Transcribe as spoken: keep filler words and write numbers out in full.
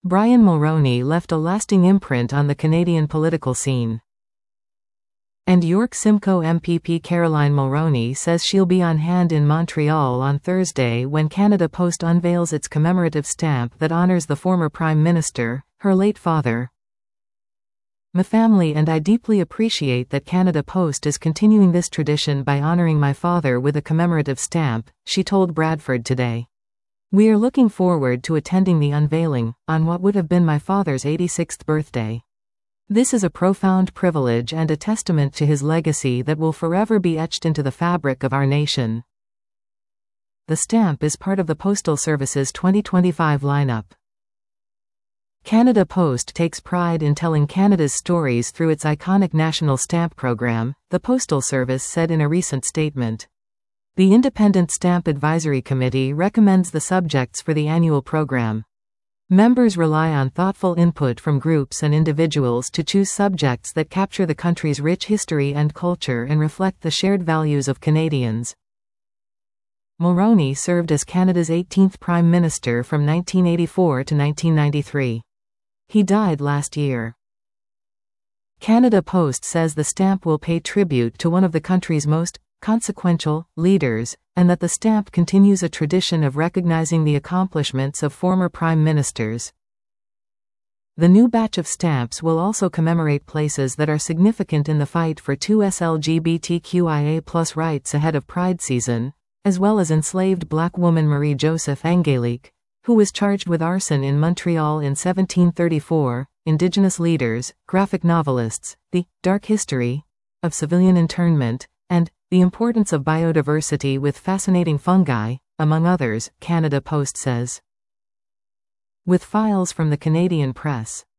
Brian Mulroney left a lasting imprint on the Canadian political scene. And York Simcoe M P P Caroline Mulroney says she'll be on hand in Montreal on Thursday when Canada Post unveils its commemorative stamp that honours the former Prime Minister, her late father. My family and I deeply appreciate that Canada Post is continuing this tradition by honouring my father with a commemorative stamp, she told Bradford today. We are looking forward to attending the unveiling, on what would have been my father's eighty-sixth birthday. This is a profound privilege and a testament to his legacy that will forever be etched into the fabric of our nation. The stamp is part of the Postal Service's twenty twenty-five lineup. Canada Post takes pride in telling Canada's stories through its iconic national stamp program, the Postal Service said in a recent statement. The Independent Stamp Advisory Committee recommends the subjects for the annual program. Members rely on thoughtful input from groups and individuals to choose subjects that capture the country's rich history and culture and reflect the shared values of Canadians. Mulroney served as Canada's eighteenth Prime Minister from nineteen eighty-four to nineteen ninety-three. He died last year. Canada Post says the stamp will pay tribute to one of the country's most consequential leaders, and that the stamp continues a tradition of recognizing the accomplishments of former prime ministers. The new batch of stamps will also commemorate places that are significant in the fight for two L G B T Q I A plus rights ahead of Pride season, as well as enslaved black woman Marie-Joseph Angelique, who was charged with arson in Montreal in seventeen thirty-four, Indigenous leaders, graphic novelists, the dark history of civilian internment, and the importance of biodiversity with fascinating fungi, among others, Canada Post says. With files from the Canadian press.